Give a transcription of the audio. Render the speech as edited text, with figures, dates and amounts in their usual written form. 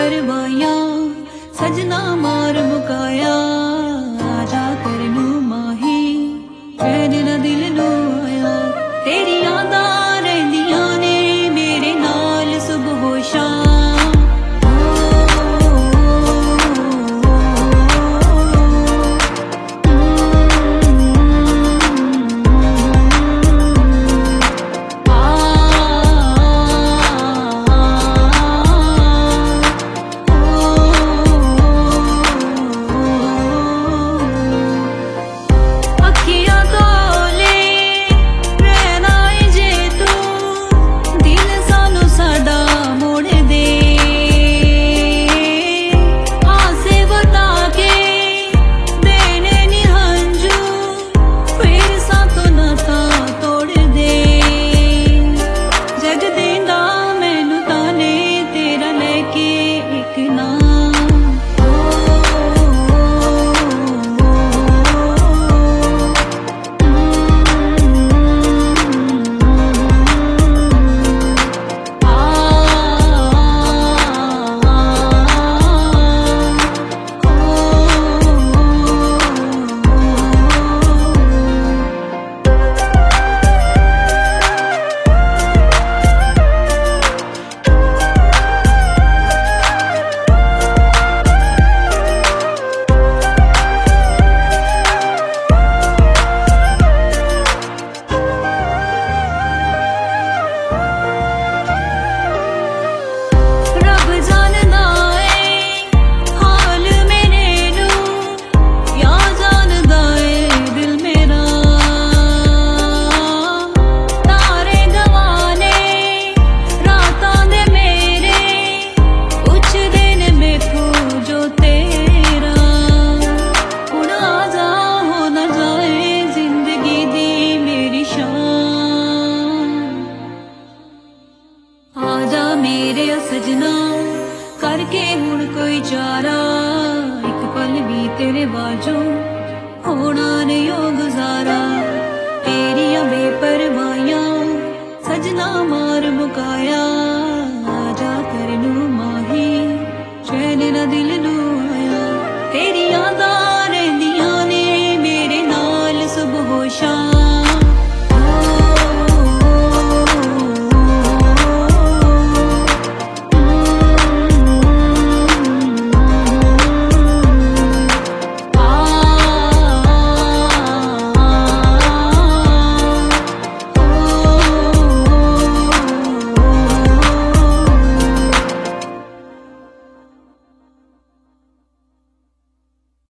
बेपरवाहियां सजना मार मुकाया आजा करनू माही कैद ना दिल नू आया तेरी यादां रहिंदियां ने मेरे नाल सुबह शाम मेरे सजना करके हुण कोई चारा एक पल भी तेरे बाजू होना नहीं ओ गुजारा तेरिया बेपरवाहियां सजना मार मुकाया